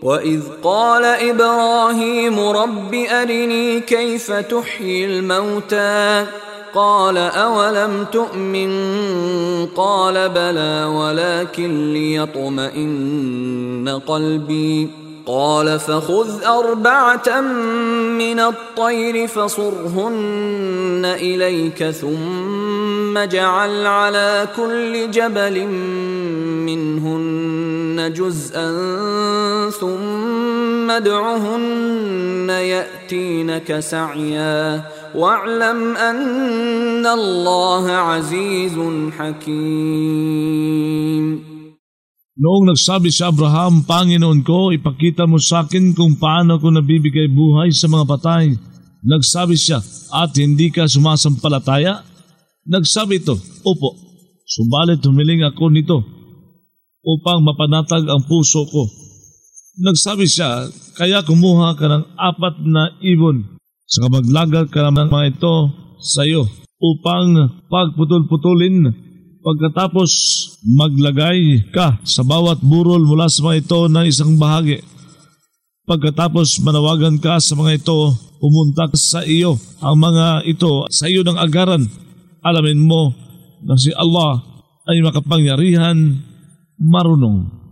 وإذ قال إبراهيم رب أرني كيف تحيي الموتى قال أولم تؤمن قال بلى ولكن ليطمئن قلبي قال فخذ 4 من الطير فصرهن إليك ثم اجعل على كل جبل منهن جزءا ثم ادعهن يأتينك سعيا واعلم أن الله عزيز حكيم. Noong nagsabi si Abraham, Panginoon ko, ipakita mo sa akin kung paano ko nabibigay buhay sa mga patay. Nagsabi siya, at hindi ka sumasampalataya? Nagsabi ito, opo, subalit humiling ako nito upang mapanatag ang puso ko. Nagsabi siya, kaya kumuha ka ng 4 na ibon sa kabaglaga ka ng mga ito sa iyo upang pagputol-putulin. Pagkatapos maglagay ka sa bawat burol mula sa mga ito ng isang bahagi. Pagkatapos manawagan ka sa mga ito, pumunta sa iyo ang mga ito sa iyo ng agaran. Alamin mo na si Allah ay makapangyarihan, marunong.